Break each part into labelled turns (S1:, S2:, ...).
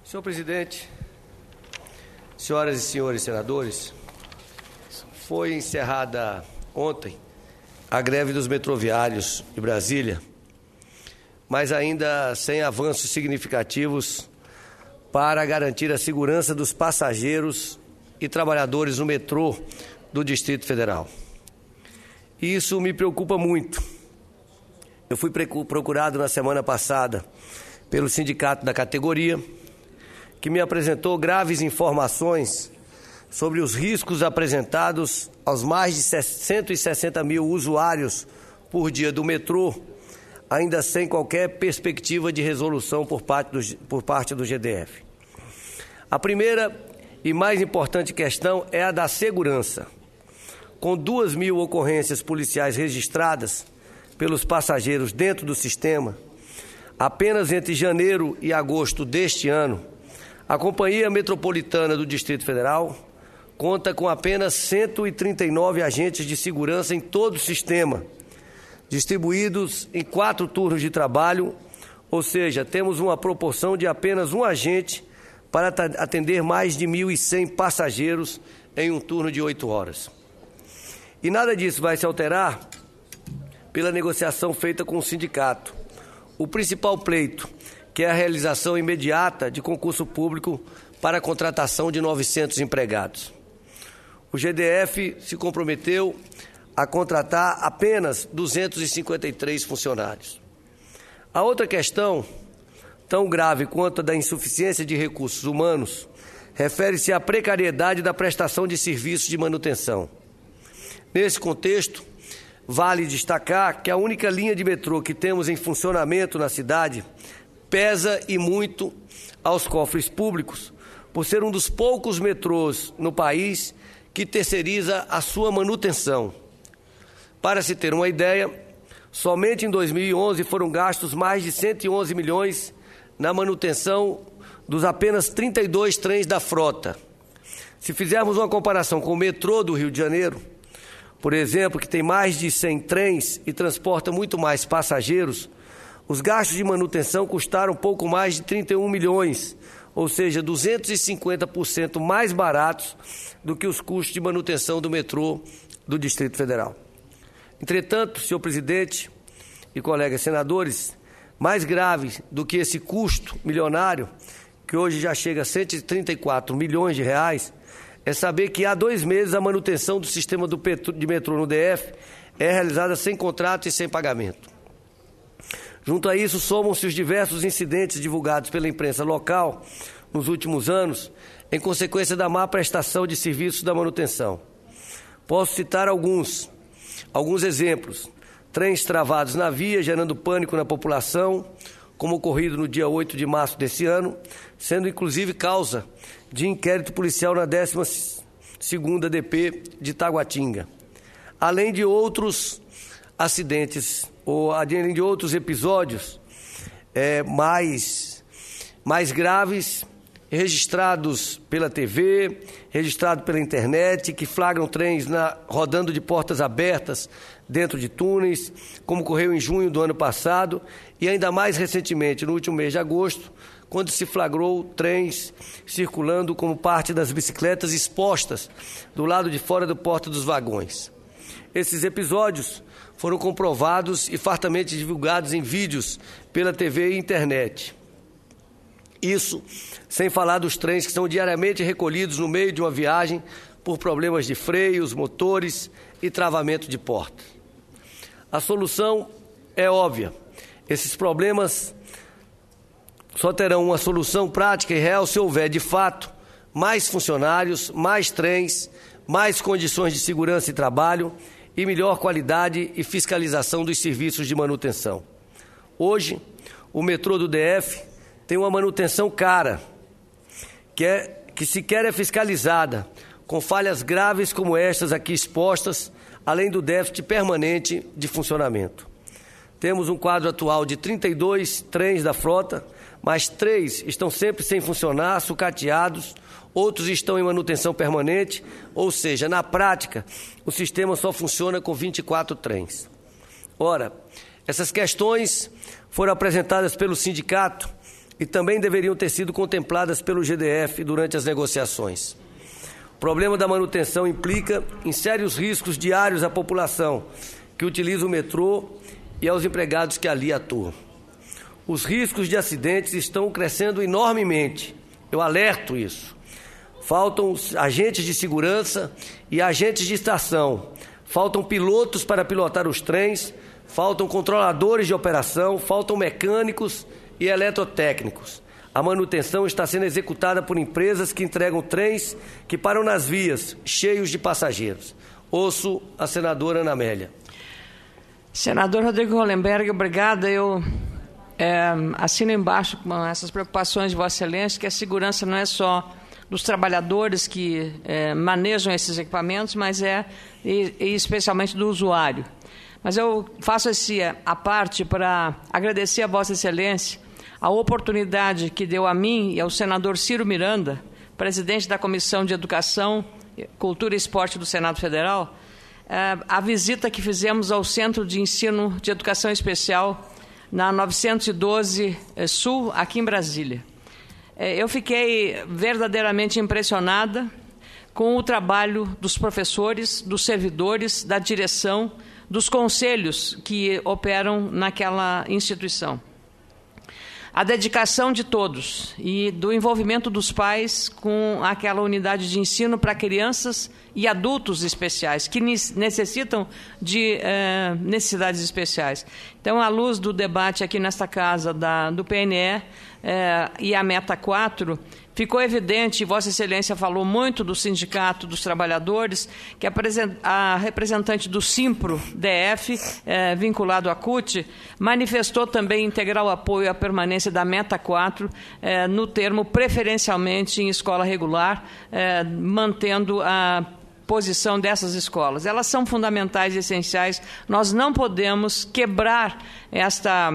S1: Senhor presidente, senhoras e senhores senadores, foi encerrada ontem a greve dos metroviários de Brasília, mas ainda sem avanços significativos para garantir a segurança dos passageiros e trabalhadores no metrô do Distrito Federal. E isso me preocupa muito. Eu fui procurado na semana passada pelo sindicato da categoria, que me apresentou graves informações sobre os riscos apresentados aos mais de 160 mil usuários por dia do metrô, ainda sem qualquer perspectiva de resolução por parte do GDF. A primeira e mais importante questão é a da segurança. Com 2.000 ocorrências policiais registradas pelos passageiros dentro do sistema, apenas entre janeiro e agosto deste ano, a Companhia Metropolitana do Distrito Federal conta com apenas 139 agentes de segurança em todo o sistema, distribuídos em 4 turnos de trabalho, ou seja, temos uma proporção de apenas um agente para atender mais de 1.100 passageiros em um turno de 8 horas. E nada disso vai se alterar pela negociação feita com o sindicato. O principal pleito, que é a realização imediata de concurso público para a contratação de 900 empregados. O GDF se comprometeu a contratar apenas 253 funcionários. A outra questão, tão grave quanto a da insuficiência de recursos humanos, refere-se à precariedade da prestação de serviços de manutenção. Nesse contexto, vale destacar que a única linha de metrô que temos em funcionamento na cidade pesa e muito aos cofres públicos, por ser um dos poucos metrôs no país que terceiriza a sua manutenção. Para se ter uma ideia, somente em 2011 foram gastos mais de 111 milhões na manutenção dos apenas 32 trens da frota. Se fizermos uma comparação com o metrô do Rio de Janeiro, por exemplo, que tem mais de 100 trens e transporta muito mais passageiros, os gastos de manutenção custaram pouco mais de 31 milhões, ou seja, 250% mais baratos do que os custos de manutenção do metrô do Distrito Federal. Entretanto, senhor presidente e colegas senadores, mais grave do que esse custo milionário, que hoje já chega a 134 milhões de reais, é saber que há 2 meses a manutenção do sistema de metrô no DF é realizada sem contrato e sem pagamento. Junto a isso, somam-se os diversos incidentes divulgados pela imprensa local nos últimos anos, em consequência da má prestação de serviços da manutenção. Posso citar alguns exemplos. Trens travados na via, gerando pânico na população, como ocorrido no dia 8 de março desse ano, sendo inclusive causa de inquérito policial na 12ª DP de Taguatinga. Além de outros acidentes, ou além de outros episódios mais graves, registrados pela TV, registrados pela internet, que flagram trens rodando de portas abertas dentro de túneis, como ocorreu em junho do ano passado, e ainda mais recentemente, no último mês de agosto, quando se flagrou trens circulando como parte das bicicletas expostas do lado de fora do porta dos vagões. Esses episódios foram comprovados e fartamente divulgados em vídeos pela TV e internet. Isso sem falar dos trens que são diariamente recolhidos no meio de uma viagem por problemas de freios, motores e travamento de portas. A solução é óbvia. Esses problemas só terão uma solução prática e real se houver, de fato, mais funcionários, mais trens, mais condições de segurança e trabalho e melhor qualidade e fiscalização dos serviços de manutenção. Hoje, o metrô do DF tem uma manutenção cara, que sequer é fiscalizada, com falhas graves como estas aqui expostas, além do déficit permanente de funcionamento. Temos um quadro atual de 32 trens da frota, mas 3 estão sempre sem funcionar, sucateados, outros estão em manutenção permanente, ou seja, na prática, o sistema só funciona com 24 trens. Ora, essas questões foram apresentadas pelo sindicato e também deveriam ter sido contempladas pelo GDF durante as negociações. O problema da manutenção implica em sérios riscos diários à população que utiliza o metrô e aos empregados que ali atuam. Os riscos de acidentes estão crescendo enormemente. Eu alerto isso. Faltam agentes de segurança e agentes de estação. Faltam pilotos para pilotar os trens. Faltam controladores de operação. Faltam mecânicos e eletrotécnicos. A manutenção está sendo executada por empresas que entregam trens que param nas vias, cheios de passageiros. Ouço a senadora Ana Amélia.
S2: Senador Rodrigo Hollenberg, obrigada. Eu assino embaixo com essas preocupações de Vossa Excelência, que a segurança não é só dos trabalhadores que manejam esses equipamentos, mas e especialmente do usuário. Mas eu faço a parte para agradecer a Vossa Excelência a oportunidade que deu a mim e ao senador Ciro Miranda, presidente da Comissão de Educação, Cultura e Esporte do Senado Federal, a visita que fizemos ao Centro de Ensino de Educação Especial na 912 Sul, aqui em Brasília. Eu fiquei verdadeiramente impressionada com o trabalho dos professores, dos servidores, da direção, dos conselhos que operam naquela instituição. A dedicação de todos e do envolvimento dos pais com aquela unidade de ensino para crianças e adultos especiais, que necessitam de necessidades especiais. Então, à luz do debate aqui nesta casa do PNE e a Meta 4, ficou evidente, e Vossa Excelência falou muito do Sindicato dos Trabalhadores, que a representante do Simpro-DF, vinculado à CUT, manifestou também integral apoio à permanência da Meta 4 no termo preferencialmente em escola regular, mantendo a posição dessas escolas. Elas são fundamentais e essenciais. Nós não podemos quebrar esta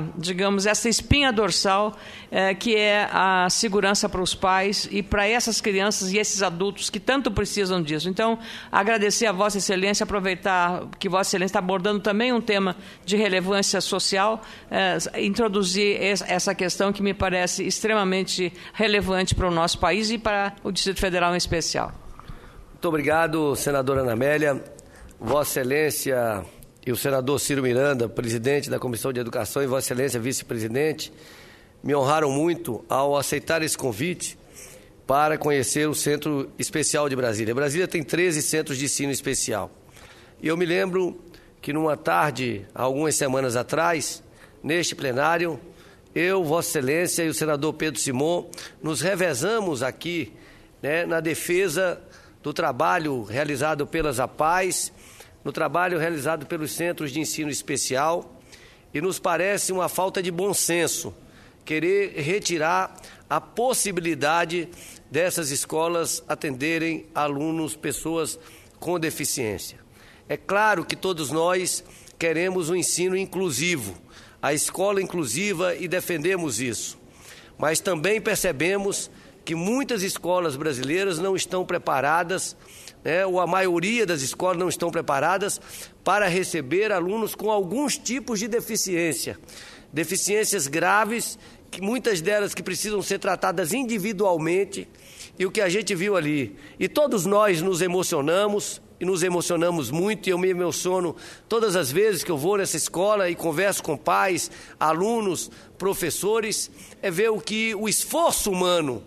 S2: espinha dorsal que é a segurança para os pais e para essas crianças e esses adultos que tanto precisam disso. Então, agradecer a Vossa Excelência, aproveitar que Vossa Excelência está abordando também um tema de relevância social, introduzir essa questão que me parece extremamente relevante para o nosso país e para o Distrito Federal em especial.
S1: Muito obrigado, senadora Ana Amélia. Vossa Excelência e o senador Ciro Miranda, presidente da Comissão de Educação, e Vossa Excelência, vice-presidente, me honraram muito ao aceitar esse convite para conhecer o Centro Especial de Brasília. Brasília tem 13 centros de ensino especial. E eu me lembro que numa tarde, há algumas semanas atrás, neste plenário, eu, Vossa Excelência e o senador Pedro Simon nos revezamos aqui, na defesa do trabalho realizado pelas APAES, no trabalho realizado pelos centros de ensino especial, e nos parece uma falta de bom senso querer retirar a possibilidade dessas escolas atenderem alunos, pessoas com deficiência. É claro que todos nós queremos um ensino inclusivo, a escola inclusiva, e defendemos isso, mas também percebemos que muitas escolas brasileiras não estão preparadas, ou a maioria das escolas não estão preparadas para receber alunos com alguns tipos de deficiência. Deficiências graves, que muitas delas que precisam ser tratadas individualmente, e o que a gente viu ali. E todos nós nos emocionamos, e nos emocionamos muito, e eu me emociono todas as vezes que eu vou nessa escola e converso com pais, alunos, professores, é ver o que o esforço humano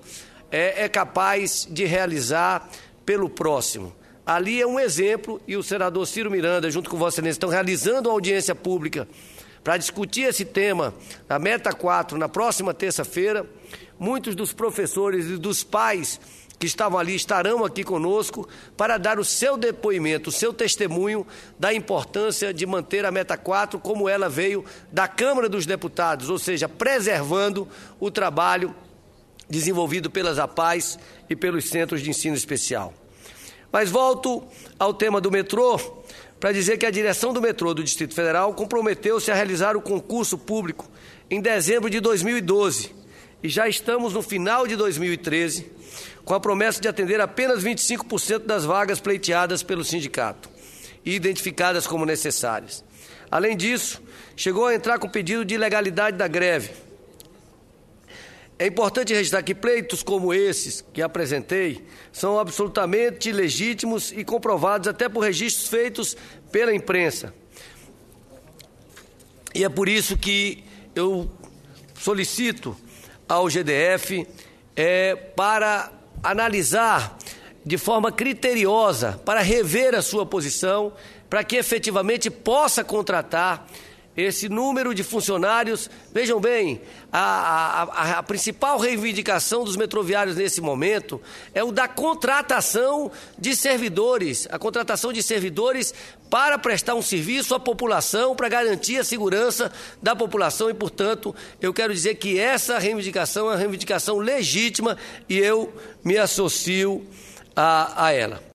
S1: é capaz de realizar pelo próximo. Ali é um exemplo, e o senador Ciro Miranda, junto com Vossa Excelência, estão realizando uma audiência pública para discutir esse tema, a Meta 4, na próxima terça-feira. Muitos dos professores e dos pais que estavam ali estarão aqui conosco para dar o seu depoimento, o seu testemunho da importância de manter a Meta 4 como ela veio da Câmara dos Deputados, ou seja, preservando o trabalho desenvolvido pelas APAES e pelos centros de ensino especial. Mas volto ao tema do metrô para dizer que a direção do metrô do Distrito Federal comprometeu-se a realizar o concurso público em dezembro de 2012 e já estamos no final de 2013 com a promessa de atender apenas 25% das vagas pleiteadas pelo sindicato e identificadas como necessárias. Além disso, chegou a entrar com pedido de ilegalidade da greve. É importante registrar que pleitos como esses que apresentei são absolutamente legítimos e comprovados até por registros feitos pela imprensa. E é por isso que eu solicito ao GDF para analisar de forma criteriosa, para rever a sua posição, para que efetivamente possa contratar esse número de funcionários. Vejam bem, a principal reivindicação dos metroviários nesse momento é o da contratação de servidores, a contratação de servidores para prestar um serviço à população, para garantir a segurança da população e, portanto, eu quero dizer que essa reivindicação é uma reivindicação legítima e eu me associo a ela.